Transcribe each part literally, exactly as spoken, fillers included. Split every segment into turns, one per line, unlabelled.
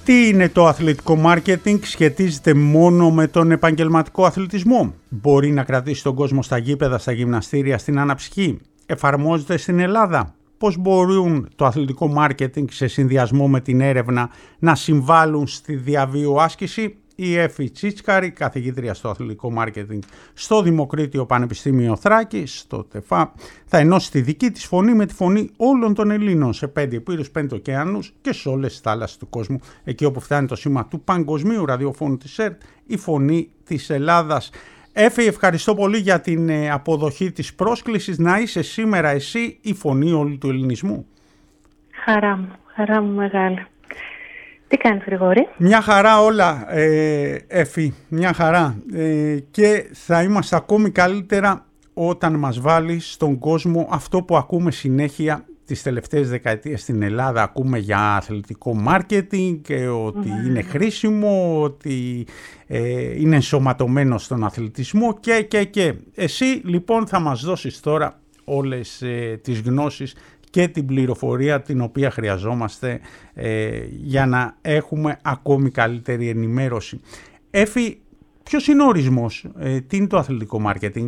Τι είναι το αθλητικό μάρκετινγκ, σχετίζεται μόνο με τον επαγγελματικό αθλητισμό? Μπορεί να κρατήσει τον κόσμο στα γήπεδα, στα γυμναστήρια, στην αναψυχή? Εφαρμόζεται στην Ελλάδα? Πώς μπορούν το αθλητικό μάρκετινγκ σε συνδυασμό με την έρευνα να συμβάλλουν στη διαβίου άσκηση? Η Έφη Τσίτσκαρη, καθηγήτρια στο αθλητικό μάρκετινγκ στο Δημοκρίτιο Πανεπιστήμιο Θράκης, στο ΤΕΦΑ, θα ενώσει τη δική της φωνή με τη φωνή όλων των Ελλήνων σε πέντε υπήρους, πέντε ωκεανούς και σε όλες τις θάλασσες του κόσμου, εκεί όπου φτάνει το σήμα του παγκοσμίου ραδιοφώνου της ΕΡΤ, η φωνή της Ελλάδας. Έφη, ευχαριστώ πολύ για την αποδοχή της πρόσκλησης να είσαι σήμερα εσύ η φωνή όλου του ελληνισμού.
Χαρά μου, χαρά μου μεγάλη. Τι κάνεις, Γρηγόρη?
Μια χαρά όλα, ε, Έφη, μια χαρά. Ε, και θα είμαστε ακόμη καλύτερα όταν μας βάλεις στον κόσμο αυτό που ακούμε συνέχεια τις τελευταίες δεκαετίες στην Ελλάδα. Ακούμε για αθλητικό μάρκετινγκ, ότι mm. είναι χρήσιμο, ότι ε, είναι ενσωματωμένο στον αθλητισμό και, και, και. Εσύ λοιπόν θα μας δώσεις τώρα όλες ε, τις γνώσεις και την πληροφορία την οποία χρειαζόμαστε ε, για να έχουμε ακόμη καλύτερη ενημέρωση. Έφη, ποιος είναι ο ορισμός, ε, τι είναι το αθλητικό μάρκετινγκ?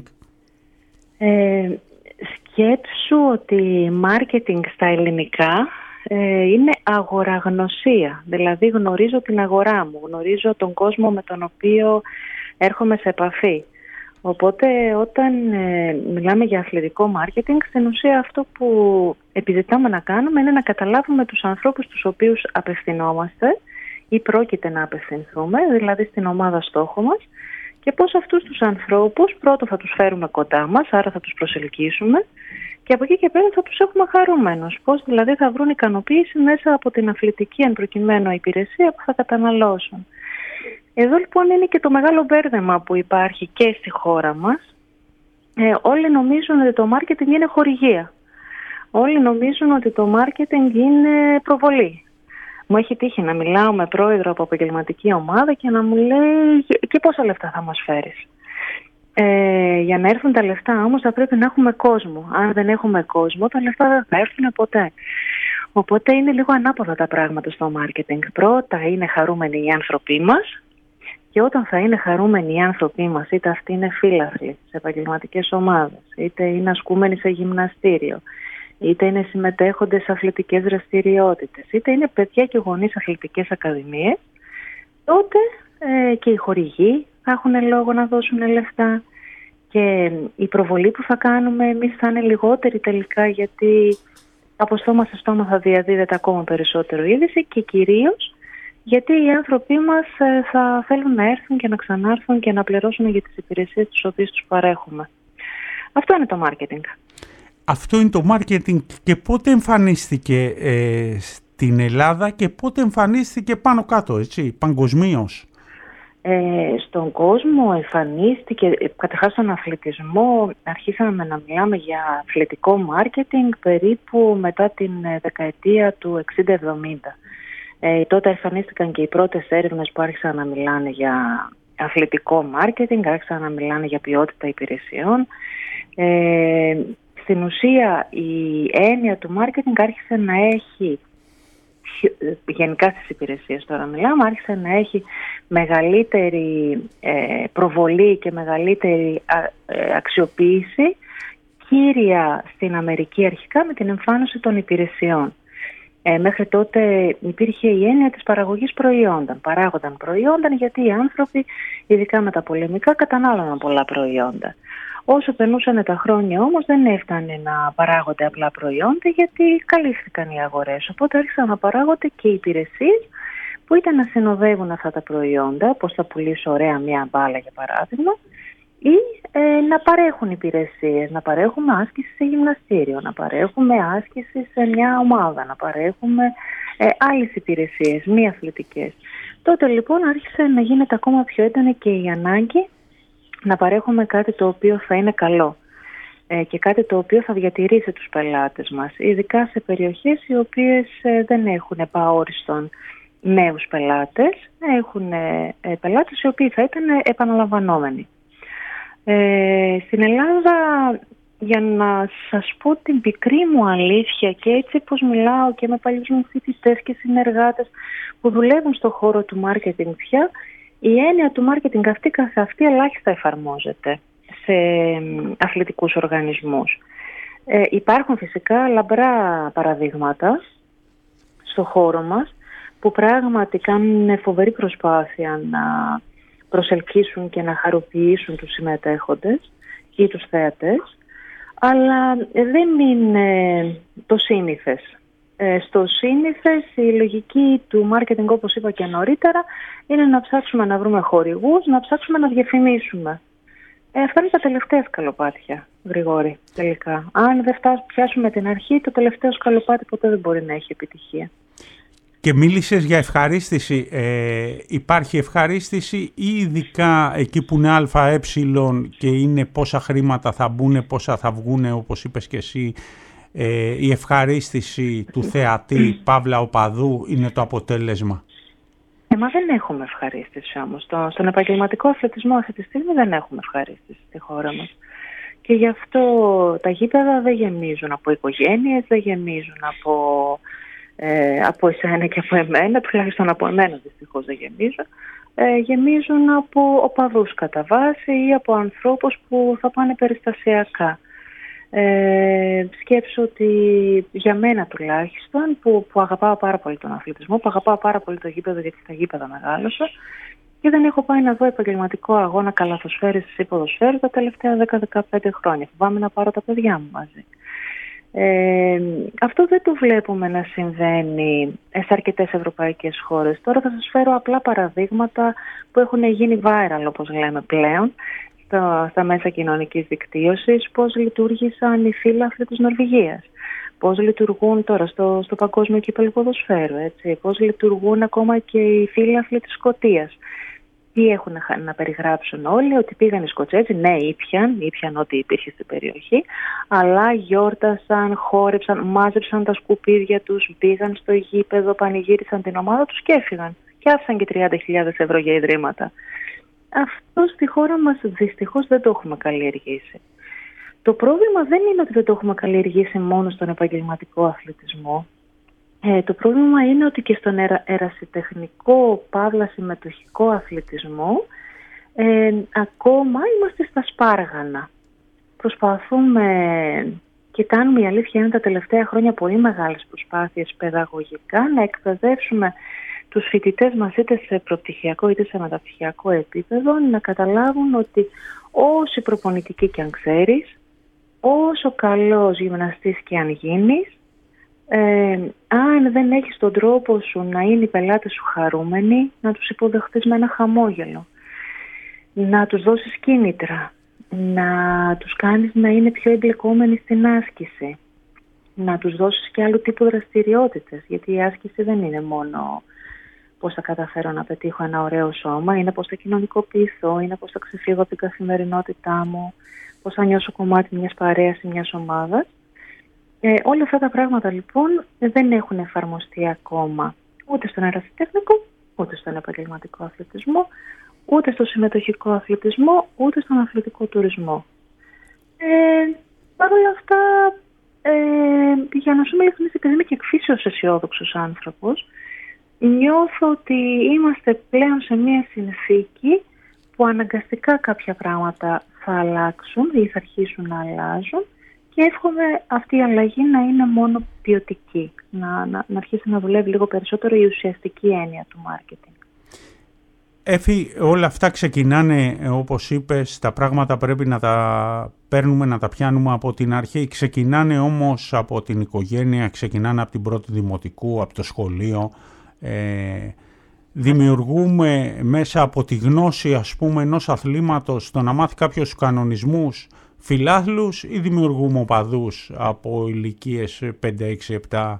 Ε, σκέψου ότι μάρκετινγκ στα ελληνικά ε, είναι αγοραγνωσία. Δηλαδή γνωρίζω την αγορά μου, γνωρίζω τον κόσμο με τον οποίο έρχομαι σε επαφή. Οπότε όταν ε, μιλάμε για αθλητικό μάρκετινγκ, στην ουσία αυτό που επιζητάμε να κάνουμε είναι να καταλάβουμε τους ανθρώπους τους οποίους απευθυνόμαστε ή πρόκειται να απευθυνθούμε, δηλαδή στην ομάδα στόχο μας, και πώς αυτούς τους ανθρώπους πρώτον θα τους φέρουμε κοντά μας, άρα θα τους προσελκύσουμε, και από εκεί και πέρα θα τους έχουμε χαρούμενους. Πώς δηλαδή θα βρουν ικανοποίηση μέσα από την αθλητική εν προκειμένου υπηρεσία που θα καταναλώσουν. Εδώ λοιπόν είναι και το μεγάλο μπέρδεμα που υπάρχει και στη χώρα μας. Ε, όλοι νομίζουν ότι το μάρκετινγκ είναι χορηγία. Όλοι νομίζουν ότι το μάρκετινγκ είναι προβολή. Μου έχει τύχει να μιλάω με πρόεδρο από επαγγελματική ομάδα και να μου λέει και πόσα λεφτά θα μας φέρεις. Ε, για να έρθουν τα λεφτά όμως θα πρέπει να έχουμε κόσμο. Αν δεν έχουμε κόσμο, τα λεφτά δεν θα έρθουν ποτέ. Οπότε είναι λίγο ανάποδα τα πράγματα στο μάρκετινγκ. Πρώτα είναι χαρούμενοι οι άνθρωποι μας. Και όταν θα είναι χαρούμενοι οι άνθρωποι μας, είτε αυτοί είναι φίλαθλοι σε επαγγελματικές ομάδες, είτε είναι ασκούμενοι σε γυμναστήριο, είτε είναι συμμετέχοντες σε αθλητικές δραστηριότητες, είτε είναι παιδιά και γονείς σε αθλητικές ακαδημίες, τότε ε, και οι χορηγοί θα έχουν λόγο να δώσουν λεφτά και η προβολή που θα κάνουμε εμείς θα είναι λιγότερη τελικά, γιατί από στόμα σε στόμα θα διαδίδεται ακόμα περισσότερο είδηση και κυρίως γιατί οι άνθρωποι μας θα θέλουν να έρθουν και να ξανάρθουν και να πληρώσουν για τις υπηρεσίες τις οποίες τους παρέχουμε. Αυτό είναι το μάρκετινγκ. Αυτό είναι το μάρκετινγκ.
Και πότε εμφανίστηκε ε, στην Ελλάδα και πότε εμφανίστηκε πάνω κάτω, έτσι, παγκοσμίως?
Ε, στον κόσμο εμφανίστηκε, καταρχάς στον αθλητισμό, αρχίσαμε να μιλάμε για αθλητικό μάρκετινγκ περίπου μετά την δεκαετία του εξήντα εβδομήντα. Ε, τότε εμφανίστηκαν και οι πρώτες έρευνες που άρχισαν να μιλάνε για αθλητικό μάρκετινγκ, άρχισαν να μιλάνε για ποιότητα υπηρεσιών. Ε, στην ουσία η έννοια του μάρκετινγκ άρχισε να έχει, γενικά στις υπηρεσίες τώρα μιλάμε, άρχισε να έχει μεγαλύτερη ε, προβολή και μεγαλύτερη α, ε, αξιοποίηση, κύρια στην Αμερική αρχικά με την εμφάνιση των υπηρεσιών. Ε, μέχρι τότε υπήρχε η έννοια της παραγωγής προϊόντων. Παράγονταν προϊόντα γιατί οι άνθρωποι, ειδικά με τα πολεμικά, κατανάλωναν πολλά προϊόντα. Όσο περνούσαν τα χρόνια όμως δεν έφτανε να παράγονται απλά προϊόντα, γιατί καλύφθηκαν οι αγορές. Οπότε άρχισαν να παράγονται και υπηρεσίες που ήταν να συνοδεύουν αυτά τα προϊόντα, πώς θα πουλήσω ωραία μία μπάλα για παράδειγμα, ή ε, να παρέχουν υπηρεσίες, να παρέχουμε άσκηση σε γυμναστήριο, να παρέχουμε άσκηση σε μια ομάδα, να παρέχουμε ε, άλλες υπηρεσίες, μη αθλητικές. Τότε λοιπόν άρχισε να γίνεται ακόμα πιο έντονη και η ανάγκη να παρέχουμε κάτι το οποίο θα είναι καλό ε, και κάτι το οποίο θα διατηρήσει τους πελάτες μας, ειδικά σε περιοχές οι οποίες ε, δεν έχουν επαόριστον νέους πελάτες, έχουν ε, ε, πελάτες οι οποίοι θα ήταν επαναλαμβανόμενοι. Ε, στην Ελλάδα για να σας πω την πικρή μου αλήθεια και έτσι πως μιλάω και με παλιούς μου φοιτητές και συνεργάτες που δουλεύουν στον χώρο του μάρκετινγκ πια, η έννοια του μάρκετινγκ αυτή καθ' αυτή ελάχιστα εφαρμόζεται σε αθλητικούς οργανισμούς. Ε, υπάρχουν φυσικά λαμπρά παραδείγματα στο χώρο μας που πράγματι κάνουν φοβερή προσπάθεια να προσελκύσουν και να χαροποιήσουν τους συμμετέχοντες ή τους θεατές, αλλά δεν είναι το σύνηθες. Ε, στο σύνηθες η λογική του marketing, όπως είπα και νωρίτερα, είναι να ψάξουμε να βρούμε χορηγούς, να ψάξουμε να διαφημίσουμε. Ε, αυτά είναι τα τελευταία σκαλοπάτια, Γρηγόρη, τελικά. Αν δεν φτάσουμε, πιάσουμε την αρχή, το τελευταίο σκαλοπάτι ποτέ δεν μπορεί να έχει επιτυχία.
Και μίλησες για ευχαρίστηση. Ε, υπάρχει ευχαρίστηση ή ειδικά εκεί που είναι ΑΕ και είναι πόσα χρήματα θα μπουν, πόσα θα βγουν, όπως είπες και εσύ, ε, η ευχαρίστηση του θεατή, παύλα οπαδού, είναι το αποτέλεσμα?
Ε, μα δεν έχουμε ευχαρίστηση όμως. Στο, στον επαγγελματικό αθλητισμό αυτή τη στιγμή δεν έχουμε ευχαρίστηση στη χώρα μας. Και γι' αυτό τα γήπεδα δεν γεμίζουν από οικογένειες, δεν γεμίζουν από... Ε, από εσένα και από εμένα, τουλάχιστον από εμένα δυστυχώς δεν γεμίζουν, ε, γεμίζουν από οπαδούς κατά βάση ή από ανθρώπους που θα πάνε περιστασιακά. Ε, σκέψω ότι για μένα τουλάχιστον, που, που αγαπάω πάρα πολύ τον αθλητισμό, που αγαπάω πάρα πολύ το γήπεδο, γιατί στα γήπεδα μεγάλωσα και δεν έχω πάει να δω επαγγελματικό αγώνα καλαθοσφαίρισης ή ποδοσφαίρου τα τελευταία δέκα με δεκαπέντε χρόνια. Φοβάμαι να πάρω τα παιδιά μου μαζί. Ε, αυτό δεν το βλέπουμε να συμβαίνει σε αρκετές ευρωπαϊκές χώρες. Τώρα θα σας φέρω απλά παραδείγματα που έχουν γίνει viral, όπως λέμε πλέον, στα, στα μέσα κοινωνικής δικτύωσης, πώς λειτουργήσαν οι φύλαθλοι της Νορβηγίας, πώς λειτουργούν τώρα στο, στο Παγκόσμιο Κύπελλο Ποδοσφαίρου, έτσι, πώς λειτουργούν ακόμα και οι φύλαθλοι της Σκωτίας. Τι έχουν να περιγράψουν όλοι, ότι πήγαν οι Σκοτσέζοι, ναι, ήπιαν, ήπιαν ό,τι υπήρχε στην περιοχή, αλλά γιόρτασαν, χόρεψαν, μάζεψαν τα σκουπίδια τους, πήγαν στο γήπεδο, πανηγύρισαν την ομάδα τους και έφυγαν. Και άφησαν και τριάντα χιλιάδες ευρώ για ιδρύματα. Αυτό στη χώρα μας δυστυχώς δεν το έχουμε καλλιεργήσει. Το πρόβλημα δεν είναι ότι δεν το έχουμε καλλιεργήσει μόνο στον επαγγελματικό αθλητισμό. Ε, το πρόβλημα είναι ότι και στον ερα, ερασιτεχνικό, παύλα συμμετοχικό αθλητισμό ε, ακόμα είμαστε στα σπάργανα. Προσπαθούμε και κάνουμε, η αλήθεια είναι τα τελευταία χρόνια, πολύ μεγάλες προσπάθειες παιδαγωγικά να εκπαιδεύσουμε τους φοιτητές μας είτε σε προπτυχιακό είτε σε μεταπτυχιακό επίπεδο να καταλάβουν ότι όσο προπονητική και αν ξέρεις, όσο καλός γυμναστής και αν γίνεις, Ε, αν δεν έχεις τον τρόπο σου να είναι οι πελάτες σου χαρούμενοι, να τους υποδεχτείς με ένα χαμόγελο, να τους δώσεις κίνητρα, να τους κάνεις να είναι πιο εμπλεκόμενοι στην άσκηση, να τους δώσεις και άλλου τύπου δραστηριότητες, γιατί η άσκηση δεν είναι μόνο πώς θα καταφέρω να πετύχω ένα ωραίο σώμα, είναι πώς θα κοινωνικοποιηθώ, είναι πώς θα ξεφύγω από την καθημερινότητά μου, πώς θα νιώσω κομμάτι μιας παρέας ή μιας ομάδας. Ε, όλα αυτά τα πράγματα λοιπόν δεν έχουν εφαρμοστεί ακόμα ούτε στον ερασιτεχνικό, ούτε στον επαγγελματικό αθλητισμό, ούτε στο συμμετοχικό αθλητισμό, ούτε στον αθλητικό τουρισμό. Ε, Παρ' όλα αυτά, ε, για να σου μιλήσω, επειδή είμαι και εκφύσεως αισιόδοξος άνθρωπος, νιώθω ότι είμαστε πλέον σε μια συνθήκη που αναγκαστικά κάποια πράγματα θα αλλάξουν ή θα αρχίσουν να αλλάζουν. Και εύχομαι αυτή η αλλαγή να είναι μόνο ποιοτική, να, να, να αρχίσει να δουλεύει λίγο περισσότερο η ουσιαστική έννοια του μάρκετινγκ.
Έφη, όλα αυτά ξεκινάνε, όπως είπες, τα πράγματα πρέπει να τα παίρνουμε, να τα πιάνουμε από την αρχή. Ξεκινάνε όμως από την οικογένεια, ξεκινάνε από την πρώτη δημοτικού, από το σχολείο. Ε, δημιουργούμε μέσα από τη γνώση, ας πούμε, ενός αθλήματος, το να μάθει κάποιος τους κανονισμούς, φιλάθλους, ή δημιουργούμε οπαδούς από ηλικίες πέντε, έξι, επτά,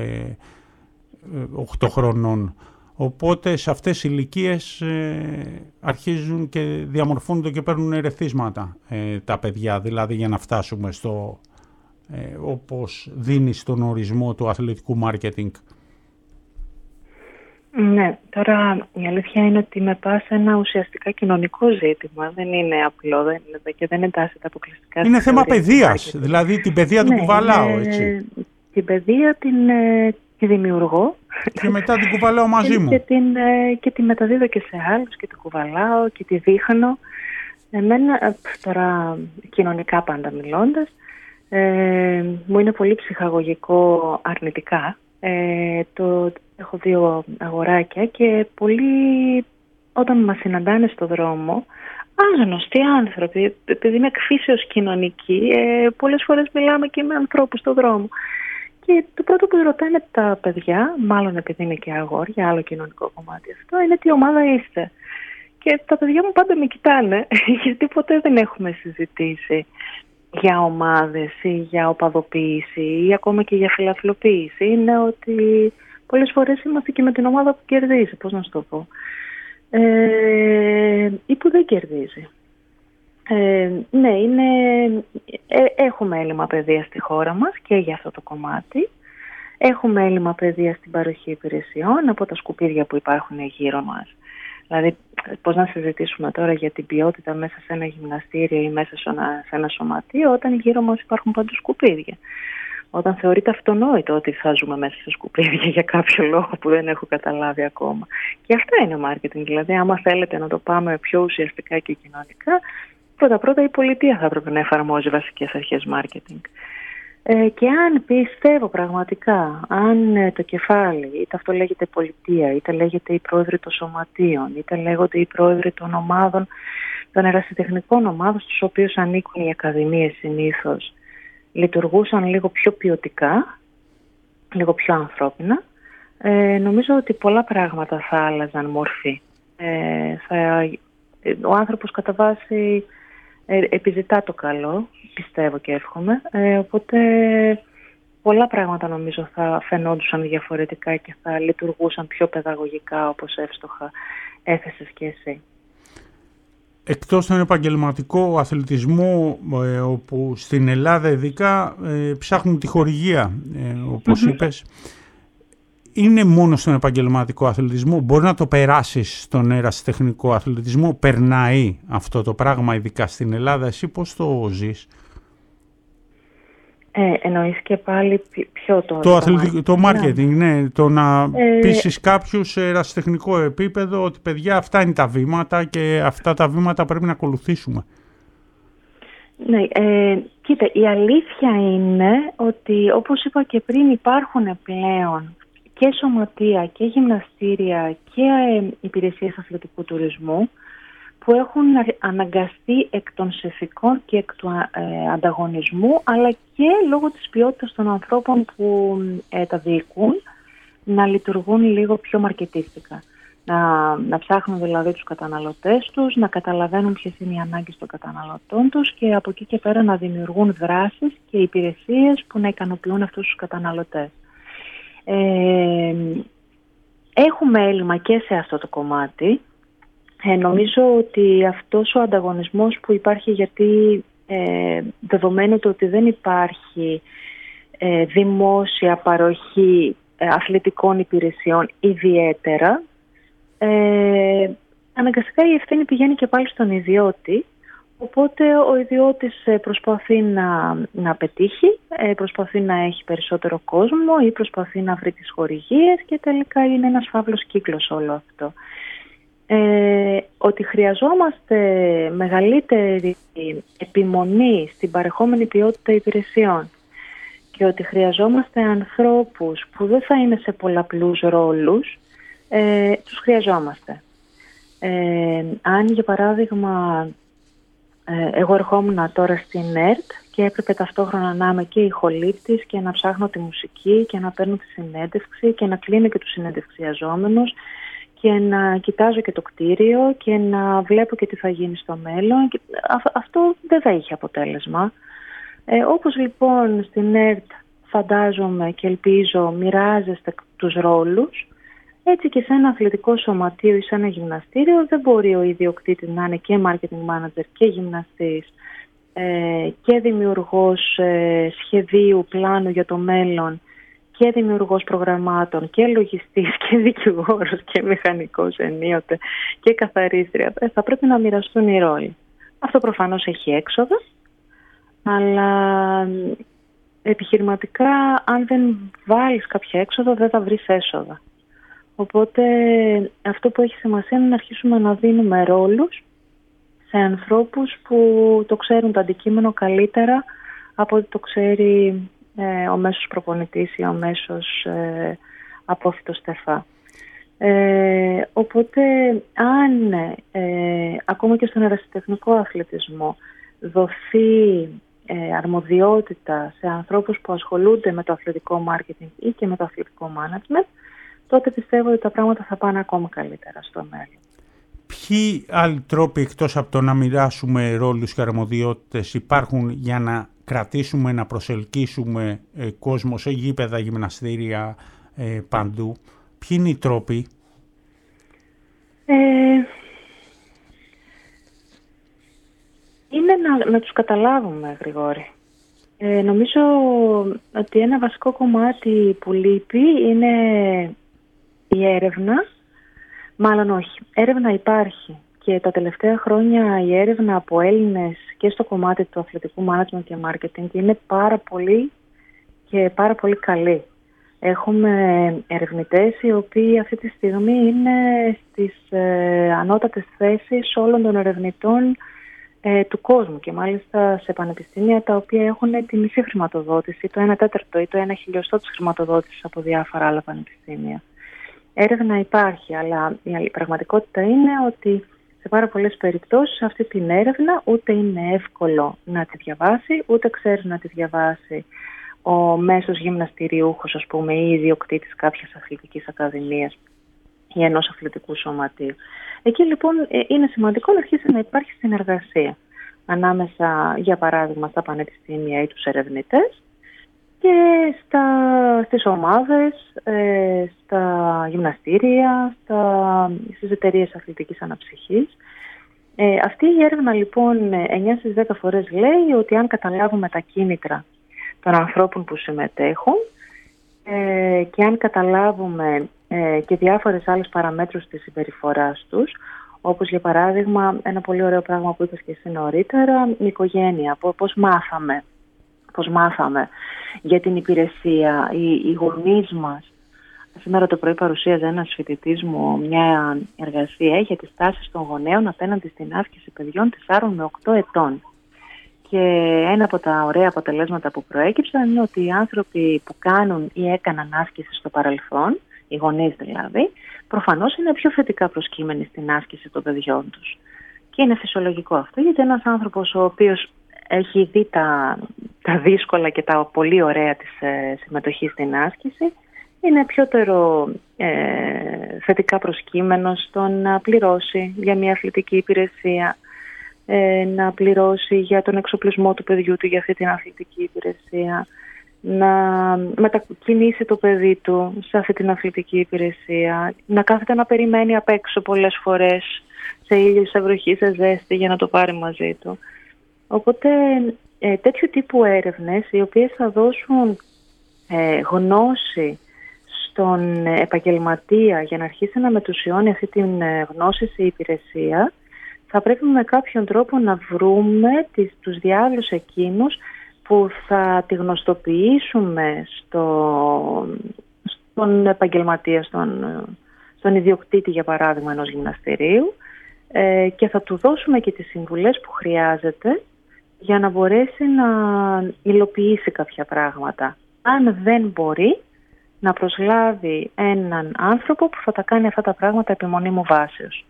οκτώ χρονών. Οπότε σε αυτές τις ηλικίες ε, αρχίζουν και διαμορφώνονται και παίρνουν ερεθίσματα ε, τα παιδιά, δηλαδή για να φτάσουμε στο ε, όπως δίνει στον ορισμό του αθλητικού μάρκετινγκ.
Ναι, τώρα η αλήθεια είναι ότι με πας σε ένα ουσιαστικά κοινωνικό ζήτημα. Δεν είναι απλό, δεν είναι, και δεν εντάσσεται αποκλειστικά.
Είναι θέμα παιδείας, δηλαδή την παιδεία του
ναι,
κουβαλάω,
είναι,
έτσι.
Την παιδεία την, τη δημιουργώ.
Και μετά την κουβαλάω μαζί μου.
Και την, και την μεταδίδω και σε άλλους και την κουβαλάω και τη δείχνω. Εμένα, τώρα κοινωνικά πάντα μιλώντας, ε, μου είναι πολύ ψυχαγωγικό αρνητικά. Ε, το, έχω δύο αγοράκια και πολλοί όταν μας συναντάνε στο δρόμο, άγνωστοι άνθρωποι, επειδή είμαι εκφύσεως κοινωνική, ε, πολλές φορές μιλάμε και με ανθρώπους στο δρόμο. Και το πρώτο που ρωτάνε τα παιδιά, μάλλον επειδή είναι και αγόρια, άλλο κοινωνικό κομμάτι αυτό, είναι τι ομάδα είστε. Και τα παιδιά μου πάντα με κοιτάνε, γιατί ποτέ δεν έχουμε συζητήσει για ομάδες ή για οπαδοποίηση ή ακόμα και για φιλαθλοποίηση. Είναι ότι πολλές φορές είμαστε και με την ομάδα που κερδίζει, πώς να σου το πω, ε, ή που δεν κερδίζει. Ε, ναι, είναι, ε, έχουμε έλλειμμα παιδείας στη χώρα μας και για αυτό το κομμάτι. Έχουμε έλλειμμα παιδείας στην παροχή υπηρεσιών από τα σκουπίδια που υπάρχουν γύρω μας. Δηλαδή, πώς να συζητήσουμε τώρα για την ποιότητα μέσα σε ένα γυμναστήριο ή μέσα σε ένα, σε ένα σωματείο, όταν γύρω μας υπάρχουν παντού σκουπίδια. Όταν θεωρείται αυτονόητο ότι θα ζούμε μέσα σε σκουπίδια για κάποιο λόγο που δεν έχω καταλάβει ακόμα. Και αυτό είναι marketing. Δηλαδή, άμα θέλετε να το πάμε πιο ουσιαστικά και κοινωνικά, πρώτα-πρώτα η πολιτεία θα έπρεπε να εφαρμόζει βασικές αρχές marketing. Ε, και αν πιστεύω πραγματικά, αν ε, το κεφάλι, είτε αυτό λέγεται πολιτεία, είτε λέγεται οι πρόεδροι των σωματείων, είτε λέγονται οι πρόεδροι των ομάδων, των ερασιτεχνικών ομάδων, στους οποίους ανήκουν οι ακαδημίες συνήθως, λειτουργούσαν λίγο πιο ποιοτικά, λίγο πιο ανθρώπινα, ε, νομίζω ότι πολλά πράγματα θα άλλαζαν μορφή. Ε, θα, ο άνθρωπος κατά βάση ε, επιζητά το καλό, πιστεύω και εύχομαι, ε, οπότε πολλά πράγματα νομίζω θα φαινόντουσαν διαφορετικά και θα λειτουργούσαν πιο παιδαγωγικά, όπως εύστοχα έθεσες και εσύ.
Εκτός τον επαγγελματικό αθλητισμό, ε, όπου στην Ελλάδα ειδικά ε, ψάχνουν τη χορηγία, ε, όπως mm-hmm. είπες, είναι μόνο στον επαγγελματικό αθλητισμό? Μπορεί να το περάσεις στον ερασιτεχνικό αθλητισμό? Περνάει αυτό το πράγμα ειδικά στην Ελλάδα? Εσύ πώς το ζεις?
Ε, εννοείς και πάλι ποιο το...
Το, αθλητικό, το marketing, ναι. ναι. Το να
ε,
πείσεις κάποιους σε ερασιτεχνικό επίπεδο ότι παιδιά αυτά είναι τα βήματα και αυτά τα βήματα πρέπει να ακολουθήσουμε.
Ναι, ε, κοίτα, η αλήθεια είναι ότι όπως είπα και πριν υπάρχουν πλέον και σωματεία και γυμναστήρια και ε, υπηρεσίες αθλητικού τουρισμού που έχουν αναγκαστεί εκ των συνθηκών και εκ του ε, ανταγωνισμού, αλλά και λόγω της ποιότητας των ανθρώπων που ε, τα διοικούν, να λειτουργούν λίγο πιο μαρκετίστικα. Να, να ψάχνουν δηλαδή τους καταναλωτές τους, να καταλαβαίνουν ποιες είναι οι ανάγκες των καταναλωτών τους και από εκεί και πέρα να δημιουργούν δράσεις και υπηρεσίες που να ικανοποιούν αυτούς τους καταναλωτές. Ε, έχουμε έλλειμμα και σε αυτό το κομμάτι. Ε, νομίζω ότι αυτός ο ανταγωνισμός που υπάρχει, γιατί ε, δεδομένου το ότι δεν υπάρχει ε, δημόσια παροχή ε, αθλητικών υπηρεσιών ιδιαίτερα, ε, αναγκαστικά η ευθύνη πηγαίνει και πάλι στον ιδιώτη, οπότε ο ιδιώτης προσπαθεί να, να πετύχει, ε, προσπαθεί να έχει περισσότερο κόσμο ή προσπαθεί να βρει τις χορηγίες και τελικά είναι ένας φαύλος κύκλος όλο αυτό. Ε, ότι χρειαζόμαστε μεγαλύτερη επιμονή στην παρεχόμενη ποιότητα υπηρεσιών και ότι χρειαζόμαστε ανθρώπους που δεν θα είναι σε πολλαπλούς ρόλους, ε, τους χρειαζόμαστε. Ε, αν για παράδειγμα ε, εγώ ερχόμουν τώρα στην ΕΡΤ και έπρεπε ταυτόχρονα να είμαι και ηχολήπτης και να ψάχνω τη μουσική και να παίρνω τη συνέντευξη και να κλείνω και τους συνεντευξιαζόμενους και να κοιτάζω και το κτίριο και να βλέπω και τι θα γίνει στο μέλλον. Αυτό δεν θα είχε αποτέλεσμα. Ε, όπως λοιπόν στην ΕΡΤ φαντάζομαι και ελπίζω μοιράζεστε τους ρόλους, έτσι και σε ένα αθλητικό σωματείο ή σε ένα γυμναστήριο δεν μπορεί ο ιδιοκτήτης να είναι και marketing manager και γυμναστής ε, και δημιουργός ε, σχεδίου, πλάνου για το μέλλον και δημιουργός προγραμμάτων και λογιστής και δικηγόρος και μηχανικός ενίοτε και καθαρίστρια, θα πρέπει να μοιραστούν οι ρόλοι. Αυτό προφανώς έχει έξοδα, αλλά επιχειρηματικά αν δεν βάλεις κάποια έξοδα δεν θα βρεις έσοδα. Οπότε αυτό που έχει σημασία είναι να αρχίσουμε να δίνουμε ρόλους σε ανθρώπους που το ξέρουν το αντικείμενο καλύτερα από ότι το ξέρει ε, ο μέσος προπονητής ή ο μέσος ε, απόφοιτος ΤΕΦΑ. Ε, οπότε αν ε, ακόμα και στον ερασιτεχνικό αθλητισμό δοθεί ε, αρμοδιότητα σε ανθρώπους που ασχολούνται με το αθλητικό μάρκετινγκ ή και με το αθλητικό management, τότε πιστεύω ότι τα πράγματα θα πάνε ακόμα καλύτερα στο μέλλον.
Ποιοι άλλοι τρόποι εκτός από το να μοιράσουμε ρόλους και αρμοδιότητες υπάρχουν για να κρατήσουμε, να προσελκύσουμε ε, κόσμο σε γήπεδα, γυμναστήρια, ε, παντού? Ποιοι είναι οι τρόποι?
Ε, είναι να, να τους καταλάβουμε, Γρηγόρη. Ε, νομίζω ότι ένα βασικό κομμάτι που λείπει είναι η έρευνα. Μάλλον όχι. Έρευνα υπάρχει και τα τελευταία χρόνια η έρευνα από Έλληνες και στο κομμάτι του αθλητικού management και marketing είναι πάρα πολύ και πάρα πολύ καλή. Έχουμε ερευνητές οι οποίοι αυτή τη στιγμή είναι στις ε, ανώτατες θέσεις όλων των ερευνητών ε, του κόσμου και μάλιστα σε πανεπιστήμια τα οποία έχουν τη μισή χρηματοδότηση, το ένα τέταρτο ή το ένα χιλιοστό της χρηματοδότησης από διάφορα άλλα πανεπιστήμια. Έρευνα υπάρχει, αλλά η πραγματικότητα είναι ότι σε πάρα πολλές περιπτώσεις αυτή την έρευνα ούτε είναι εύκολο να τη διαβάσει, ούτε ξέρει να τη διαβάσει ο μέσος γυμναστηριούχος, ας πούμε, ή ιδιοκτήτης κάποιας αθλητικής ακαδημίας ή ενός αθλητικού σωματείου. Εκεί λοιπόν είναι σημαντικό να αρχίσει να υπάρχει συνεργασία ανάμεσα, για παράδειγμα, στα πανεπιστήμια ή τους ερευνητές και στα, στις ομάδες, ε, στα γυμναστήρια, στα, στις εταιρείες αθλητικής αναψυχής. Ε, αυτή η έρευνα λοιπόν εννιά στις δέκα φορές λέει ότι αν καταλάβουμε τα κίνητρα των ανθρώπων που συμμετέχουν ε, και αν καταλάβουμε ε, και διάφορες άλλες παραμέτρους της συμπεριφοράς τους, όπως για παράδειγμα ένα πολύ ωραίο πράγμα που είπες και εσύ νωρίτερα, η οικογένεια, πώς μάθαμε, πώς μάθαμε για την υπηρεσία, οι, οι γονείς μας. Σήμερα το πρωί παρουσίαζε ένας φοιτητής μου μια εργασία για τις τάσεις των γονέων απέναντι στην άσκηση παιδιών τεσσάρων με οκτώ ετών. Και ένα από τα ωραία αποτελέσματα που προέκυψαν είναι ότι οι άνθρωποι που κάνουν ή έκαναν άσκηση στο παρελθόν, οι γονείς δηλαδή, προφανώς είναι πιο θετικά προσκύμενοι στην άσκηση των παιδιών τους. Και είναι φυσιολογικό αυτό, γιατί ένας άνθρωπος ο οποίος έχει δει τα, τα δύσκολα και τα πολύ ωραία της ε, συμμετοχής στην άσκηση, είναι πιότερο ε, θετικά προσκύμενος στο να πληρώσει για μια αθλητική υπηρεσία, ε, να πληρώσει για τον εξοπλισμό του παιδιού του για αυτή την αθλητική υπηρεσία, να μετακινήσει το παιδί του σε αυτή την αθλητική υπηρεσία, να κάθεται να περιμένει απ' έξω πολλές φορές σε ήλιο, σε βροχή, σε ζέστη για να το πάρει μαζί του. Οπότε ε, τέτοιου τύπου έρευνες οι οποίες θα δώσουν ε, γνώση στον επαγγελματία για να αρχίσει να μετουσιώνει αυτή την γνώση σε υπηρεσία, θα πρέπει με κάποιον τρόπο να βρούμε τις, τους διάβλους εκείνους που θα τη γνωστοποιήσουμε στο, στον επαγγελματία, στον, στον ιδιοκτήτη για παράδειγμα ενός γυμναστηρίου ε, και θα του δώσουμε και τις συμβουλές που χρειάζεται για να μπορέσει να υλοποιήσει κάποια πράγματα. Αν δεν μπορεί, να προσλάβει έναν άνθρωπο που θα τα κάνει αυτά τα πράγματα επιμονή μου βάσεως.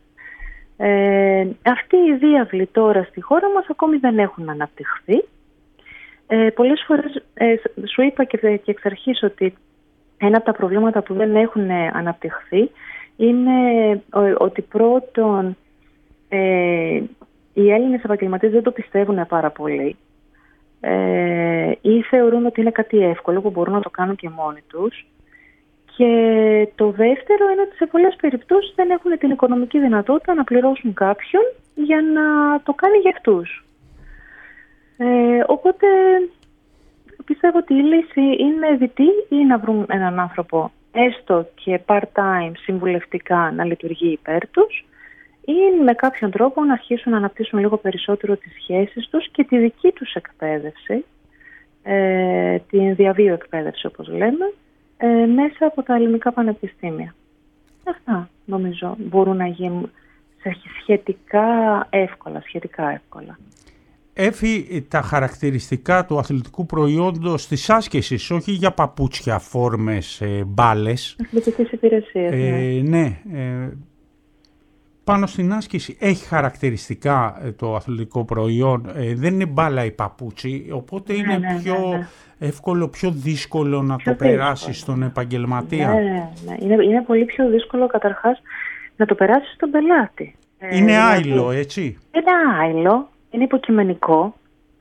Ε, αυτοί οι διάβλοι τώρα στη χώρα μας ακόμη δεν έχουν αναπτυχθεί. Ε, πολλές φορές ε, σου είπα και, και εξ αρχής ότι ένα από τα προβλήματα που δεν έχουν αναπτυχθεί είναι ότι πρώτον ε, οι Έλληνες επαγγελματίες δεν το πιστεύουν πάρα πολύ ε, ή θεωρούν ότι είναι κάτι εύκολο που μπορούν να το κάνουν και μόνοι τους. Και το δεύτερο είναι ότι σε πολλές περιπτώσεις δεν έχουν την οικονομική δυνατότητα να πληρώσουν κάποιον για να το κάνει για αυτούς. Ε, οπότε πιστεύω ότι η λύση είναι διτή, ή να βρουν έναν άνθρωπο έστω και part-time συμβουλευτικά να λειτουργεί υπέρ τους, ή με κάποιον τρόπο να αρχίσουν να αναπτύσσουν λίγο περισσότερο τις σχέσεις τους και τη δική τους εκπαίδευση, ε, την διαβίου εκπαίδευση όπως λέμε, ε, μέσα από τα ελληνικά πανεπιστήμια. Αυτά νομίζω μπορούν να γίνουν σχετικά εύκολα, σχετικά εύκολα.
Έφη, τα χαρακτηριστικά του αθλητικού προϊόντος της άσκησης, όχι για παπούτσια, φόρμες, ε, μπάλες.
Αθλητικές υπηρεσίες, ναι.
Ε, ναι, ε, πάνω στην άσκηση έχει χαρακτηριστικά ε, το αθλητικό προϊόν, ε, δεν είναι μπάλα η παπούτσι, οπότε
ναι,
είναι
ναι,
πιο
ναι, ναι.
εύκολο, πιο δύσκολο να
πιο
το περάσει
δύσκολο.
στον επαγγελματία.
Ναι, ναι. Είναι, είναι πολύ πιο δύσκολο καταρχάς να το περάσει στον πελάτη.
Είναι
ε,
άειλο,
δηλαδή,
έτσι.
Είναι άειλο, είναι υποκειμενικό.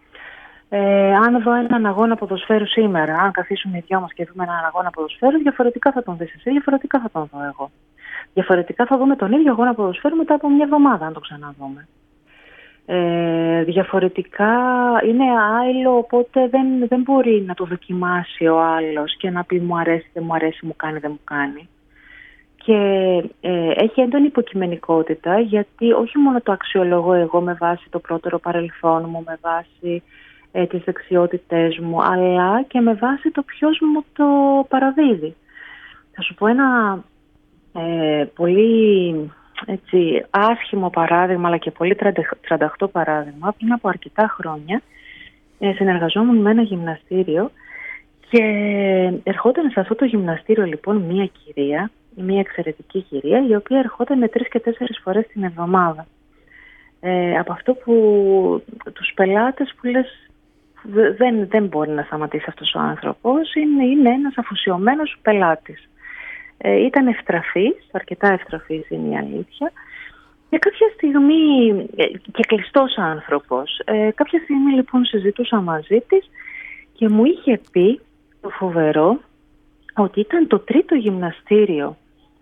Ε, αν δω έναν αγώνα ποδοσφαίρου σήμερα, αν καθίσουμε οι δυο μας και δούμε έναν αγώνα ποδοσφαίρου, διαφορετικά θα τον δεις εσύ, διαφορετικά θα τον δω εγώ. Διαφορετικά θα δούμε τον ίδιο αγώνα ποδοσφαίρου μετά από μια εβδομάδα, αν το ξαναδούμε. Ε, διαφορετικά είναι άειλο, οπότε δεν, δεν μπορεί να το δοκιμάσει ο άλλος και να πει μου αρέσει, δεν μου αρέσει, μου κάνει, δεν μου κάνει. Και ε, έχει έντονη υποκειμενικότητα, γιατί όχι μόνο το αξιολογώ εγώ με βάση το πρώτερο παρελθόν μου, με βάση ε, τις δεξιότητές μου, αλλά και με βάση το ποιος μου το παραδίδει. Θα σου πω ένα ε, πολύ έτσι, άσχημο παράδειγμα, αλλά και πολύ τρανταχτό παράδειγμα. Πριν από αρκετά χρόνια ε, συνεργαζόμουν με ένα γυμναστήριο και ερχόταν σε αυτό το γυμναστήριο λοιπόν μία κυρία, μια εξαιρετική κυρία, η οποία ερχόταν τρεις και τέσσερις φορές την εβδομάδα. Ε, από αυτό που τους πελάτες που λες δεν, δεν μπορεί να σταματήσει αυτός ο άνθρωπος, είναι, είναι ένας αφοσιωμένος πελάτης. Ε, ήταν ευτραφής, αρκετά ευτραφής είναι η αλήθεια, και κάποια στιγμή, και κλειστός άνθρωπος, ε, κάποια στιγμή λοιπόν συζητούσα μαζί της και μου είχε πει το φοβερό ότι ήταν το τρίτο γυμναστήριο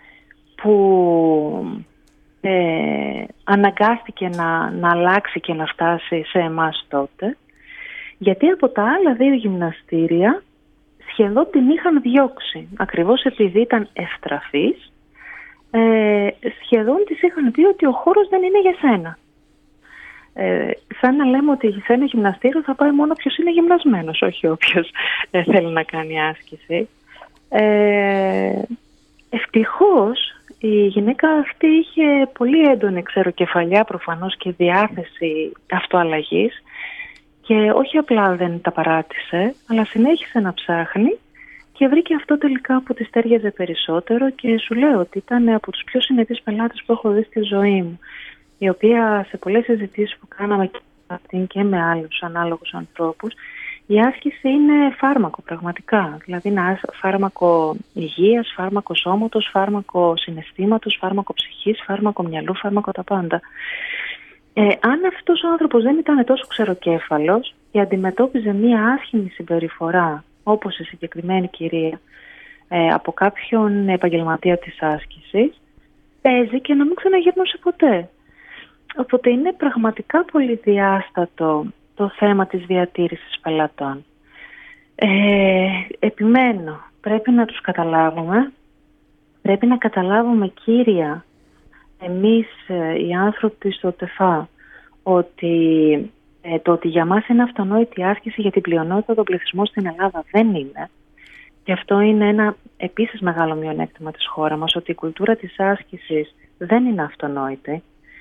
που ε, αναγκάστηκε να, να αλλάξει και να φτάσει σε εμάς τότε, γιατί από τα άλλα δύο γυμναστήρια σχεδόν την είχαν διώξει, ακριβώς επειδή ήταν ευτραφής, ε, σχεδόν της είχαν πει ότι ο χώρος δεν είναι για σένα. Ε, σαν να λέμε ότι σε ένα γυμναστήριο θα πάει μόνο ποιος είναι γυμνασμένος, όχι όποιος ε, θέλει να κάνει άσκηση. Ε, ευτυχώς η γυναίκα αυτή είχε πολύ έντονη ξεροκεφαλιά προφανώς και διάθεση αυτοαλλαγής και όχι απλά δεν τα παράτησε, αλλά συνέχισε να ψάχνει και βρήκε αυτό τελικά που της τέριαζε περισσότερο, και σου λέω ότι ήταν από τους πιο συνετείς πελάτες που έχω δει στη ζωή μου, η οποία σε πολλές συζητήσεις που κάναμε και με αυτήν και με άλλους ανάλογους ανθρώπους, η άσκηση είναι φάρμακο πραγματικά. Δηλαδή είναι φάρμακο υγείας, φάρμακο σώματος, φάρμακο συναισθήματος, φάρμακο ψυχής, φάρμακο μυαλού, φάρμακο τα πάντα. Ε, αν αυτός ο άνθρωπος δεν ήταν τόσο ξεροκέφαλος και αντιμετώπιζε μία άσχημη συμπεριφορά, όπως η συγκεκριμένη κυρία, ε, από κάποιον επαγγελματία της άσκησης, παίζει και να μην ξαναγυρνούσε ποτέ. Οπότε είναι πραγματικά πολύ διάστατο το θέμα της διατήρησης πελατών. Ε, επιμένω, πρέπει να τους καταλάβουμε, πρέπει να καταλάβουμε κύρια εμείς οι άνθρωποι στο ΤΕΦΑ ότι ε, το ότι για μας είναι αυτονόητη άσκηση για την πλειονότητα των πληθυσμών στην Ελλάδα δεν είναι. Και αυτό είναι ένα επίσης μεγάλο μειονέκτημα της χώρας μας, ότι η κουλτούρα της άσκησης δεν είναι αυτονόητη.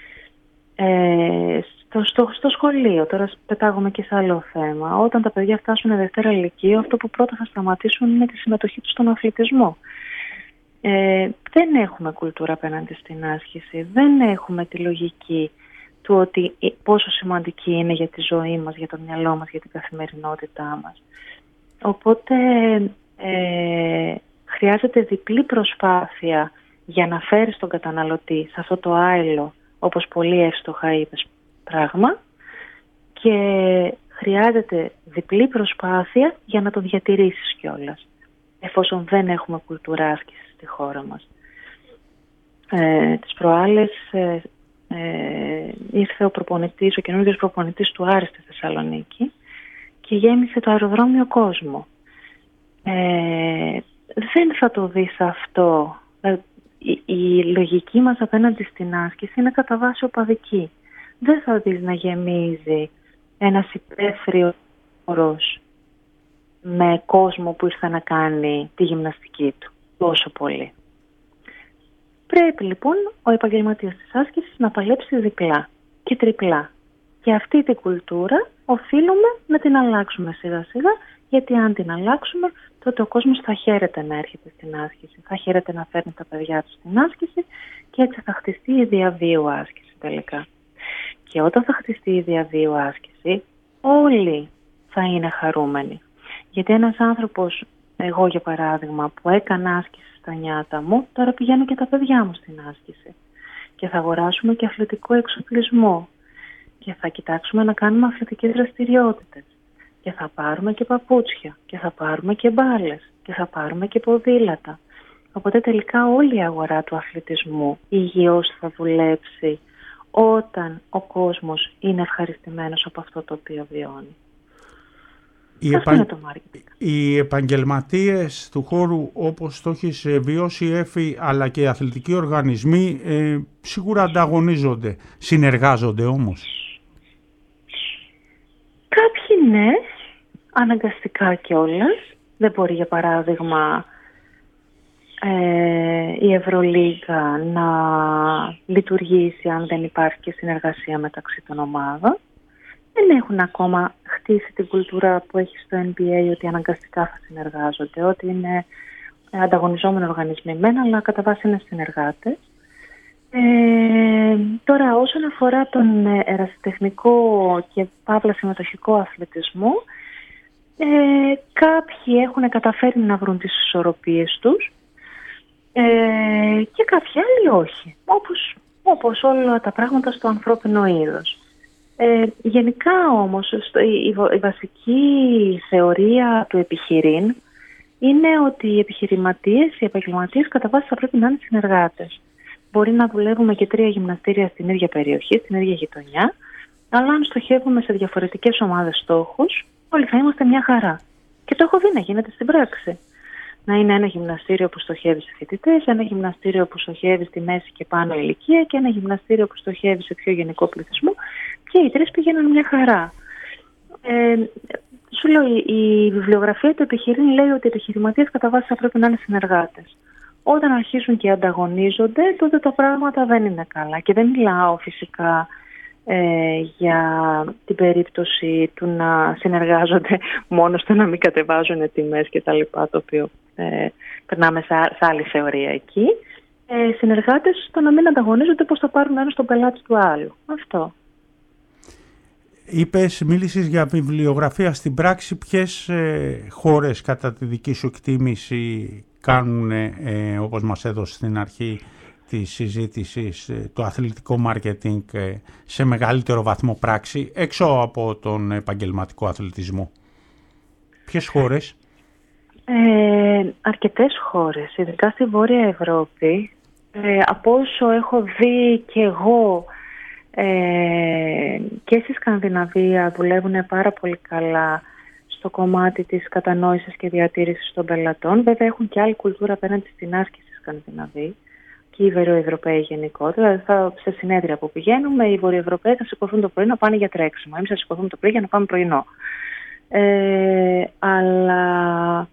Ε, στο, στο, στο σχολείο, τώρα πετάγουμε και σε άλλο θέμα, όταν τα παιδιά φτάσουν Δευτέρα Λυκείου, αυτό που πρώτα θα σταματήσουν είναι τη συμμετοχή τους στον αθλητισμό. Ε, δεν έχουμε κουλτούρα απέναντι στην άσκηση, δεν έχουμε τη λογική του ότι πόσο σημαντική είναι για τη ζωή μας, για το μυαλό μας, για την καθημερινότητά μας. Οπότε ε, χρειάζεται διπλή προσπάθεια για να φέρεις τον καταναλωτή σε αυτό το άειλο, όπως πολύ εύστοχα είπες, πράγμα, και χρειάζεται διπλή προσπάθεια για να τον διατηρήσεις κιόλας, εφόσον δεν έχουμε κουλτούρα άσκησης στη χώρα μας. Ε, τις προάλλες ε, ε, ήρθε ο προπονητής, ο καινούργιος προπονητής του Άρη στη Θεσσαλονίκη, και γέμισε το αεροδρόμιο κόσμο. Ε, δεν θα το δεις αυτό. Ε, η, η λογική μας απέναντι στην άσκηση είναι κατά βάση οπαδική. Δεν θα δεις να γεμίζει ένας υπαίθριος χώρος με κόσμο που ήρθε να κάνει τη γυμναστική του τόσο πολύ. Πρέπει λοιπόν ο επαγγελματίας της άσκησης να παλέψει διπλά και τριπλά. Και αυτή την κουλτούρα οφείλουμε να την αλλάξουμε σιγά σιγά, γιατί αν την αλλάξουμε τότε ο κόσμος θα χαίρεται να έρχεται στην άσκηση, θα χαίρεται να φέρνει τα παιδιά του στην άσκηση και έτσι θα χτιστεί η διαβίου άσκηση τελικά. Και όταν θα χτιστεί η διαβίου άσκηση, όλοι θα είναι χαρούμενοι. Γιατί ένας άνθρωπος, εγώ για παράδειγμα, που έκανα άσκηση στα νιάτα μου, τώρα πηγαίνω και τα παιδιά μου στην άσκηση. Και θα αγοράσουμε και αθλητικό εξοπλισμό. Και θα κοιτάξουμε να κάνουμε αθλητικές δραστηριότητες. Και θα πάρουμε και παπούτσια. Και θα πάρουμε και μπάλες. Και θα πάρουμε και ποδήλατα. Οπότε τελικά όλη η αγορά του αθλητισμού υγιώς θα δουλέψει όταν ο κόσμος είναι ευχαριστημένος από αυτό το οποίο βιώνει.
Οι, επα... οι επαγγελματίες του χώρου, όπως το έχεις βιώσει Έφη, αλλά και οι αθλητικοί οργανισμοί ε, σίγουρα ανταγωνίζονται. Συνεργάζονται όμως?
Κάποιοι ναι, αναγκαστικά κιόλας. Δεν μπορεί για παράδειγμα ε, η Ευρωλίγα να λειτουργήσει αν δεν υπάρχει και συνεργασία μεταξύ των ομάδων. Δεν έχουν ακόμα χτίσει την κουλτούρα που έχει στο N B A ότι αναγκαστικά θα συνεργάζονται, ότι είναι ανταγωνιζόμενοι οργανισμοί μεν, αλλά κατά βάση είναι συνεργάτες. Ε, τώρα όσον αφορά τον ερασιτεχνικό και παύλα συμμετοχικό αθλητισμό, ε, κάποιοι έχουν καταφέρει να βρουν τις ισορροπίες τους ε, και κάποιοι άλλοι όχι, όπως, όπως όλα τα πράγματα στο ανθρώπινο είδος. Ε, γενικά όμως στο, η, η βασική θεωρία του επιχειρήν είναι ότι οι επιχειρηματίες, οι επαγγελματίες κατά βάση θα πρέπει να είναι συνεργάτες. Μπορεί να δουλεύουμε και τρία γυμναστήρια στην ίδια περιοχή, στην ίδια γειτονιά, αλλά αν στοχεύουμε σε διαφορετικές ομάδες στόχους, όλοι θα είμαστε μια χαρά. Και το έχω δει να γίνεται στην πράξη. Να είναι ένα γυμναστήριο που στοχεύει σε φοιτητές, ένα γυμναστήριο που στοχεύει στη μέση και πάνω ηλικία και ένα γυμναστήριο που στοχεύει σε πιο γενικό πληθυσμό, και οι τρεις πηγαίνουν μια χαρά. Ε, σου λέω, η βιβλιογραφία του επιχειρήν λέει ότι οι επιχειρηματίες κατά βάση θα πρέπει να είναι συνεργάτες. Όταν αρχίσουν και ανταγωνίζονται, τότε τα πράγματα δεν είναι καλά. Και δεν μιλάω φυσικά ε, για την περίπτωση του να συνεργάζονται μόνο στο να μην κατεβάζουν τιμές και τα λοιπά, το οποίο ε, περνάμε σε, σε άλλη θεωρία εκεί. Ε, συνεργάτες στο να μην ανταγωνίζονται πώς θα πάρουν ένα στον πελάτη του άλλου. Αυτό.
Είπες, μίλησες για βιβλιογραφία. Στην πράξη ποιες ε, χώρες κατά τη δική σου εκτίμηση κάνουν, ε, όπως μας έδωσε στην αρχή της συζήτησης, ε, το αθλητικό μάρκετινγκ ε, σε μεγαλύτερο βαθμό πράξη, έξω από τον επαγγελματικό αθλητισμό? Ποιες χώρες?
Ε, αρκετές χώρες, ειδικά στη Βόρεια Ευρώπη. Ε, από όσο έχω δει και εγώ, ε, και στη Σκανδιναβία δουλεύουν πάρα πολύ καλά στο κομμάτι της κατανόησης και διατήρησης των πελατών. Βέβαια έχουν και άλλη κουλτούρα απέναντι στην άσκηση στη Σκανδιναβία και οι Βορειοευρωπαίοι γενικότερα. Δηλαδή θα, σε συνέδρια που πηγαίνουμε, οι Βορειοευρωπαίοι θα σηκωθούν το πρωί να πάνε για τρέξιμο. Εμείς θα σηκωθούμε το πρωί για να πάμε πρωινό. Ε, αλλά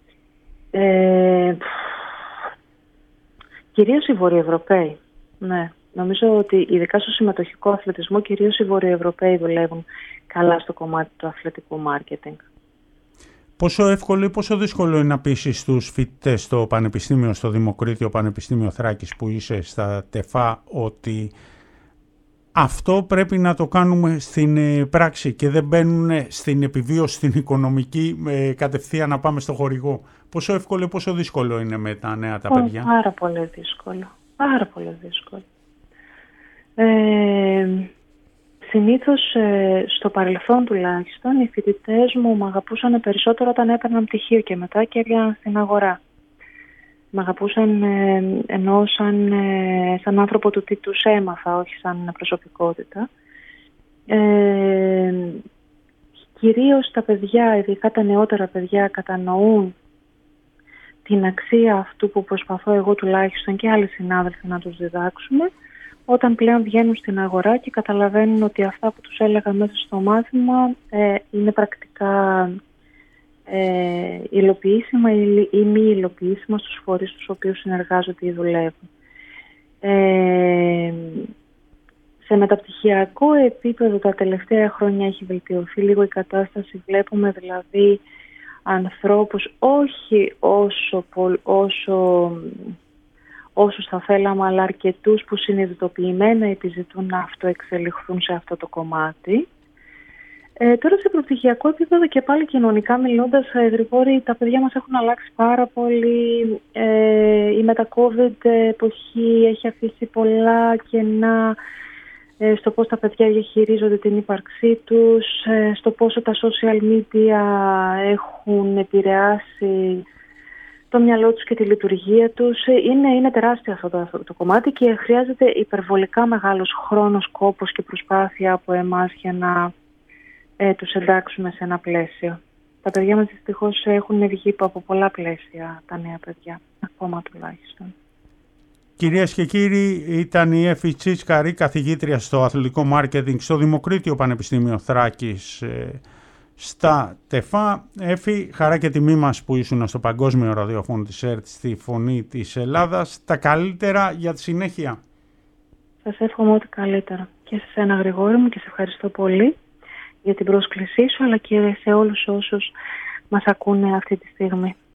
ε, κυρίως οι Βορειοευρωπαίοι, ναι. Νομίζω ότι ειδικά στο συμμετοχικό αθλητισμό κυρίως οι Βορειοευρωπαίοι δουλεύουν καλά στο κομμάτι του αθλητικού μάρκετινγκ.
Πόσο εύκολο ή πόσο δύσκολο είναι να πείσεις στους φοιτητές στο Πανεπιστήμιο, στο Δημοκρίτιο Πανεπιστήμιο Θράκης που είσαι, στα ΤΕΦΑ, ότι αυτό πρέπει να το κάνουμε στην πράξη και δεν μπαίνουν στην επιβίωση, στην οικονομική, κατευθείαν να πάμε στο χορηγό? Πόσο εύκολο ή πόσο δύσκολο είναι με τα νέα τα παιδιά?
Πάρα πολύ δύσκολο. Πάρα πολύ δύσκολο. Ε, συνήθως ε, στο παρελθόν τουλάχιστον οι φοιτητές μου μ' αγαπούσαν περισσότερο όταν έπαιρναν πτυχίο και μετά και έβγαιναν στην αγορά. Μ' αγαπούσαν ε, ενώ σαν, ε, σαν άνθρωπο του τι τους έμαθα, όχι σαν προσωπικότητα. Ε, κυρίως τα παιδιά, ειδικά τα νεότερα παιδιά, κατανοούν την αξία αυτού που προσπαθώ εγώ τουλάχιστον και άλλοι συνάδελφοι να τους διδάξουμε, όταν πλέον βγαίνουν στην αγορά και καταλαβαίνουν ότι αυτά που τους έλεγα μέσα στο μάθημα ε, είναι πρακτικά ε, υλοποιήσιμα ή, ή μη υλοποιήσιμα στους φορείς τους οποίους συνεργάζονται ή δουλεύουν. Ε, σε μεταπτυχιακό επίπεδο τα τελευταία χρόνια έχει βελτιωθεί λίγο η κατάσταση. Βλέπουμε δηλαδή ανθρώπους όχι όσο, όσο, όσους θα θέλαμε, αλλά αρκετούς που συνειδητοποιημένα επιζητούν να αυτοεξελιχθούν σε αυτό το κομμάτι. Ε, τώρα σε προπτυχιακό επίπεδο και πάλι κοινωνικά μιλώντας, ε, Γρηγόρη, τα παιδιά μας έχουν αλλάξει πάρα πολύ. Ε, η μετα-COVID εποχή έχει αφήσει πολλά κενά ε, στο πώς τα παιδιά διαχειρίζονται την ύπαρξή τους, ε, στο πόσο τα social media έχουν επηρεάσει το μυαλό τους και τη λειτουργία τους. Είναι, είναι τεράστιο αυτό το, αυτό το κομμάτι και χρειάζεται υπερβολικά μεγάλος χρόνος, κόπος και προσπάθεια από εμάς για να ε, τους εντάξουμε σε ένα πλαίσιο. Τα παιδιά μας δυστυχώς έχουν βγει από πολλά πλαίσια, τα νέα παιδιά, ακόμα τουλάχιστον.
Κυρίες και κύριοι, ήταν η Έφη Τσίτσκαρη, καθηγήτρια στο αθλητικό μάρκετινγκ στο Δημοκρίτιο Πανεπιστήμιο Θράκης, ε, στα ΤΕΦΑ. Έφη, χαρά και τιμή μας που ήσουν στο Παγκόσμιο Ραδιόφωνο της ΕΡΤ, στη Φωνή της Ελλάδας. Τα καλύτερα για τη συνέχεια.
Σας εύχομαι ό,τι καλύτερα. Και σε σένα, Γρηγόρη μου, και σε ευχαριστώ πολύ για την πρόσκλησή σου, αλλά και σε όλους όσους μας ακούνε αυτή τη στιγμή.